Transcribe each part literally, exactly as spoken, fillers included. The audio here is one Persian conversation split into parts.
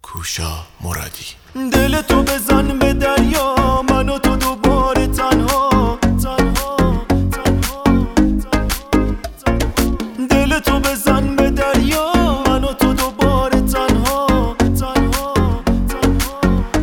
کوشا مرادی. دل تو بزن به دریا، من و تو دوباره تنها تنها تنها دل تو بزن به دریا، من و تو دوباره تنها تنها تنها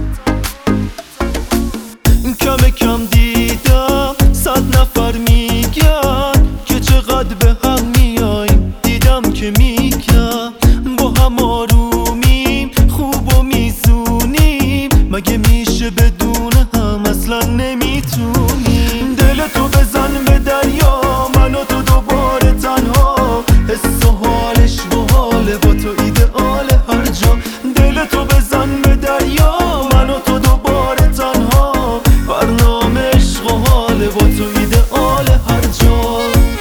کم کم دیدم صد نفر میگن که چقدر به هم میایم، دیدم که میگن با هم آرومیم، خوب و میزونیم، مگه میشه بدون هم اصلا نمیتونیم. دل تو بزن به دریا، من و تو دوباره تنها، حس و حالش باحاله، با تو ایدئاله هر جا. دل تو بزن به دریا، من و تو دوباره تنها، برنامه عشق و حاله، با تو ایدئاله هر جا.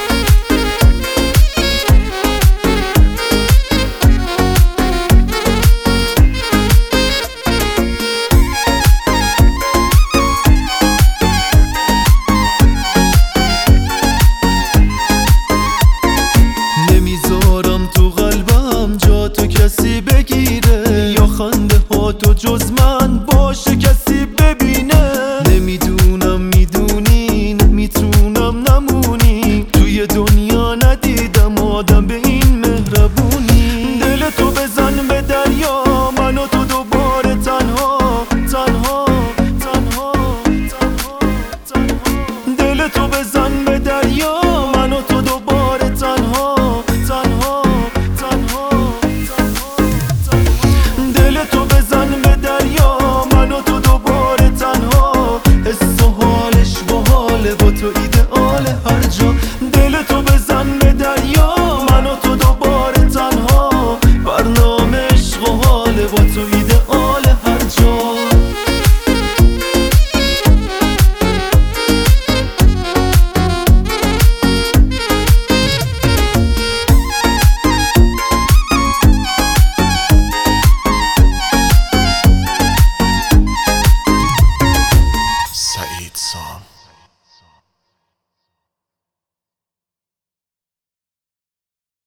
نمیذارم تو قلبم جا تو کسی بگیره، یا خنده ها تو جز من باشه کسی ببینه. نمیدونم میدونین میتونم نمونی، توی دنیا ندیدم آدم به این مهربونی. دل تو بزن به دریا، من و تو دوباره تنها تنها تنها تنها تنها دل تو بزن به دریا، من و تو دوباره تنها تنها تنها تنها دل تو بزن به دریا، من و تو دوباره تنها، حس و حالش باحاله، با تو ایدئاله هر جا. دل تو بزن به دریا، من و تو دوباره تنها، برنامه عشق و حاله، با تو ایدئاله.